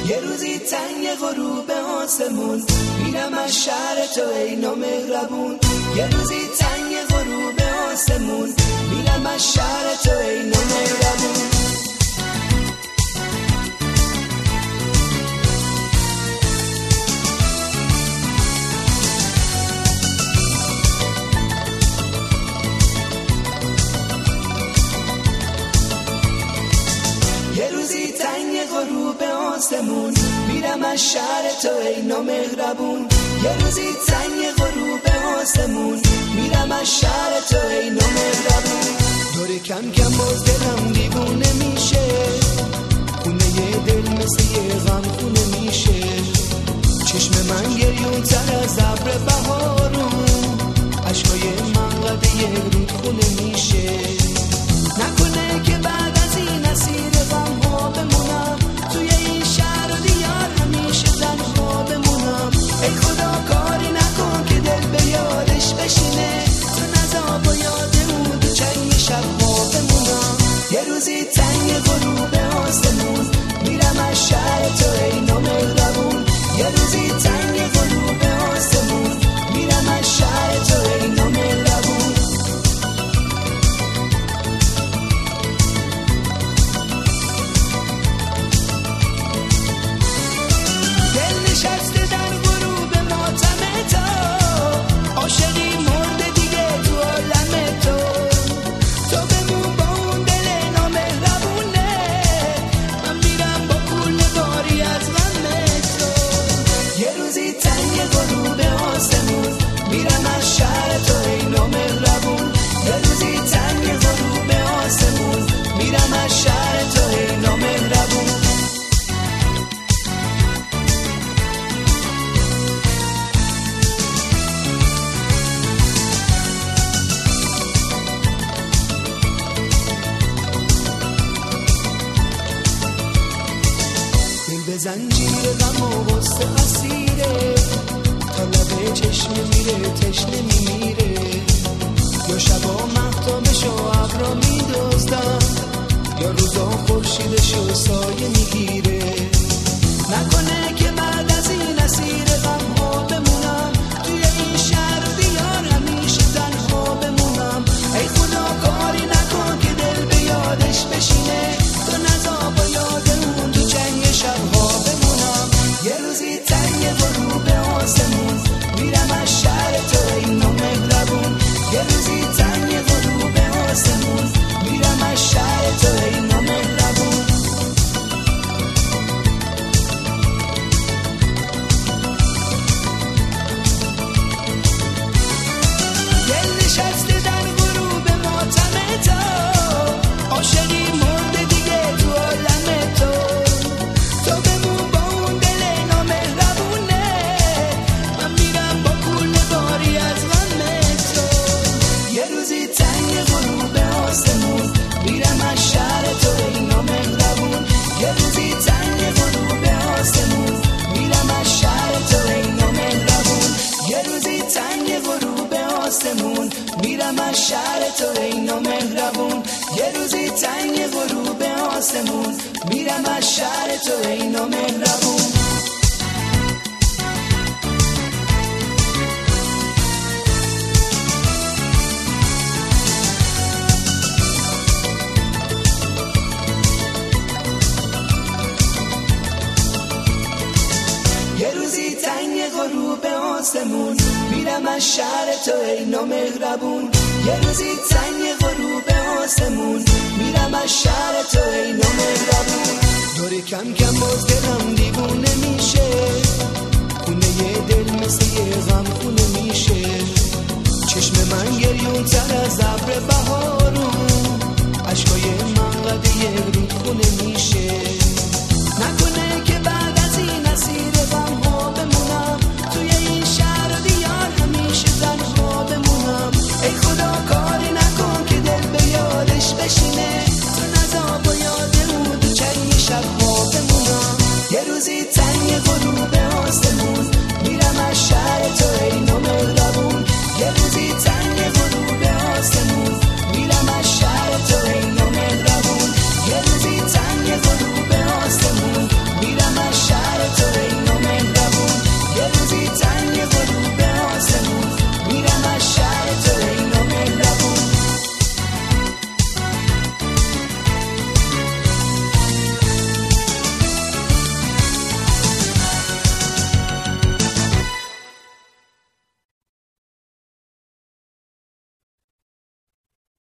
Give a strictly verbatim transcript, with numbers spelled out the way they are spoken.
یه روزی تنگ غروب آسمون میرم از شهر تو ای نامهربون. یه روزی تنگ غروب آسمون میرم از شهر تو ای نامهربون. یه روزی تنگ غروب آسمون میرم از شهر تو ای نامهربون. یه روزی تنگ غروب آسمون میرم از شهر تو ای نامهربون. دور کم کم باز دلم دیوونه میشه، خونه یه دل مثل یه غم خونه میشه. چشم من گریون تر از ابر بهارون، عشقای من قد یه رود خونه میشه. نکنه که بعد از این اسیر غم ها بمونم، توی این شهر و دیار همیشه تنها بمونم. ای خدا کاری نکن که دل به یادش بشینه، تو نذار با یاد اون دو چنگ شب ها بمونم. یه روزی تنگ غروب آسمون میرم از شهر تو ای نامهربون. یه روزی تنگ غروب آسمون میرم از شهر تو ای نامهربون. دل نشسته در غروب ماتم تو، عاشقی مرده دیگه تو عالم تو. تو بمون با اون دل نامهربونه، من میرم با کل باری از غم تو. یه روزی تنگ غروب آسمون میرم از شهر تو ای نامهربون. یه روزی تنگ غروب آسمون میرم از شهر تو ای نامهربون. دل به زنجیر غم و غصه اسیره، تا لبه چشم میره تشنه میمیره. یا شبا مهتابشو ابرا میدزدن، یا روزا خورشیدشو سایه میگیره. نکنه که بعد از این اسیر غم ها بمونم، توی این شهر و دیار همیشه تنها بمونم. ای خدا کاری نکن که دل به یادش بشینه، تو نذار با یاد اون تو جنگ شبها بمونم. یه روزی تنگ غروب آسمون میرم از شهر تو ای نامهربون. یه روزی تنگ غروب آسمون میرم از شهر تو ای نامهربون. دل نشسته در غروب ماتم تو، عاشقی مرده دیگه تو عالم تو. تو بمون با اون دل نامهربونه، من میرم با کل باری از غم تو. یه روزی تنگ غروب آسمون میرم از شهر تو ای نامهربون. یه روزی تنگ غروب آسمون میرم از شهر تو ای نامهربون. یه روزی تنگ غروب آسمون میرم از شهر تو ای نامهربون. یه روزی تنگ غروب آسمون میرم از شهر تو ای نامهربون. یه روزی تنگ غروب آسمون میرم از شهر تو ای نامهربون. یه روزی تنگ غروب آسمون میرم از شهر تو ای نامهربون. دور کم کم باز دلم دیوونه میشه، خونه یه دل مثل یه غم خونه میشه. چشم من گریون تر از ابر بهارون، عشقای من قد یه رود خونه میشه.